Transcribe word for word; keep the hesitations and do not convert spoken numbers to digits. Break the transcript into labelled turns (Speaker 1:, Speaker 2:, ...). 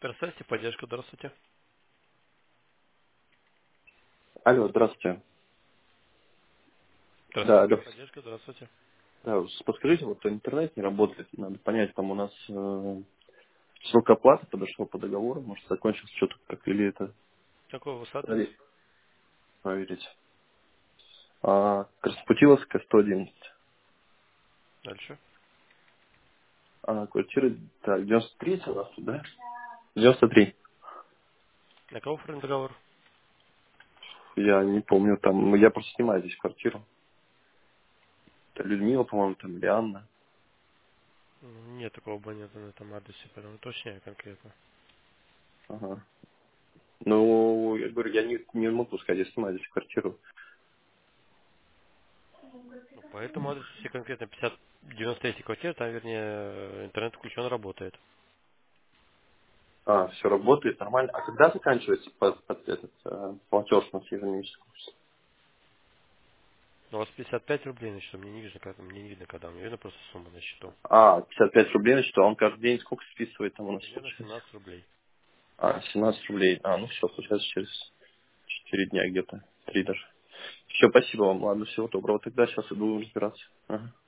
Speaker 1: Здравствуйте, поддержка, здравствуйте.
Speaker 2: Алло, здравствуйте. Да,
Speaker 1: Здравствуйте,
Speaker 2: алло.
Speaker 1: поддержка, здравствуйте.
Speaker 2: Да, вот подскажите, вот интернет не работает, надо понять, там у нас э, срок оплаты подошел по договору, может закончился что-то как, или это
Speaker 1: Какой у вас адрес?
Speaker 2: проверить. проверить. А, Краснопутиловская, сто одиннадцать.
Speaker 1: Дальше.
Speaker 2: А, квартира, так, девяносто три у нас тут, да? девяносто три.
Speaker 1: На кого оформлен договор?
Speaker 2: Я не помню, там, ну, я просто снимаю здесь квартиру. Это Людмила, по-моему, там, или Анна.
Speaker 1: М, Нет такого абонента на этом адресе, поэтому уточняю конкретно.
Speaker 2: Ага. Ну, я говорю, я не, не могу сказать, я снимаю здесь квартиру.
Speaker 1: Ну, по этому адресу все конкретно пятьдесят девяносто третья квартира, там, вернее, интернет включен, работает.
Speaker 2: А, все работает нормально. А когда заканчивается под, под этот э, платеж на ежемесячный?
Speaker 1: У вас пятьдесят пять рублей на счету, мне не видно, когда, мне не видно, когда, мне видно просто сумма на счету.
Speaker 2: А, пятьдесят пять рублей, значит, а он каждый день сколько списывает там у нас
Speaker 1: Примерно
Speaker 2: получается?
Speaker 1: семнадцать рублей.
Speaker 2: А, семнадцать рублей. А, ну все, получается через четыре дня где-то, три даже. Все, спасибо вам, ладно, всего доброго тогда, сейчас иду разбираться. Ага.